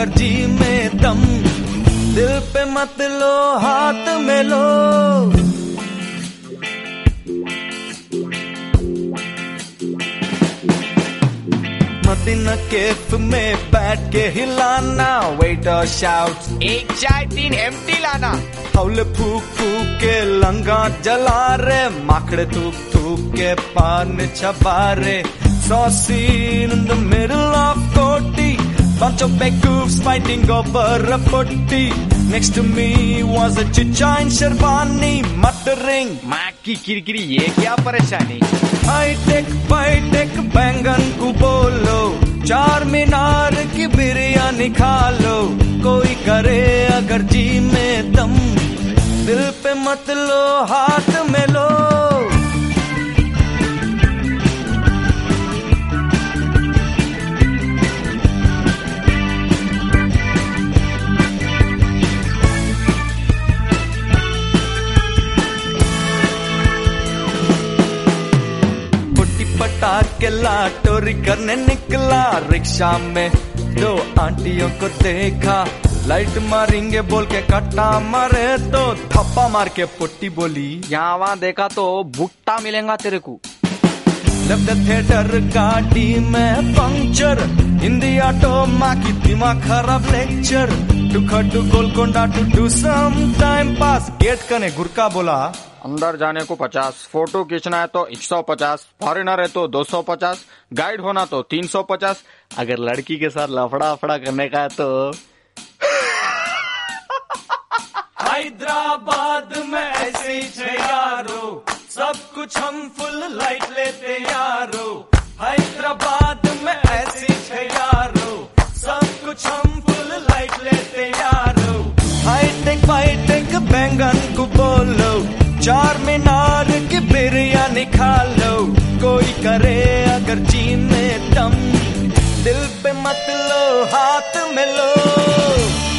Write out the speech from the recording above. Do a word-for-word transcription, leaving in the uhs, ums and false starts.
अगर जी में दम, दिल पे मत लो हाथ में लो। मदीना कैफ में बैठ के हिलाना, वेटर शाउट एक चाय तीन एम्प्टी लाना। हौले फूक फूक के लंगा जला रे, माखड़े थूक थूक के पान छपा रे। Saucine in the middle of Koti, bunch of beggars fighting over a putty. Next to me was a chicha in Sherwani, muttering, माँ की किरकिरी ये क्या परेशानी। हाई टेक बाई टेक बैंगन को बोलो, चार मीनार की बिरयानी खा लो। कोई करे अगर जी में दम, दिल पे मत लो हाथ में लो। पटाके लाटोरी करने निकला, रिक्शा में दो आंटियों को देखा। लाइट मारेंगे बोल के कट्टा मारे तो थप्पा मार के पुट्टी बोली, यहाँ वहाँ देखा तो भुट्टा मिलेगा तेरे को। लेफ्ट थिएटर गाड़ी में पंक्चर, हिंदी ऑटो माँ की दिमाग खराब लेक्चर। टू खटू Golconda to do some time pass, गेट कने गुरका बोला, अंदर जाने को पचास, फोटो खींचना है तो एक सौ पचास, फॉरेनर है तो दो सौ पचास, गाइड होना तो तीन सौ पचास, अगर लड़की के साथ लफड़ा फड़ा करने का है तो। हैदराबाद में ऐसे छे यारो, सब कुछ हम फुल लाइट लेते यारो। हैदराबाद में ऐसे छे यारो, सब कुछ हम फुल लाइट लेते यारो। हाईटेक बाईटेक बैंगन को बोलो, चार मीनार की बिरयानी खा लो। कोई करे अगर जी में दम, दिल पे मत लो हाथ में लो।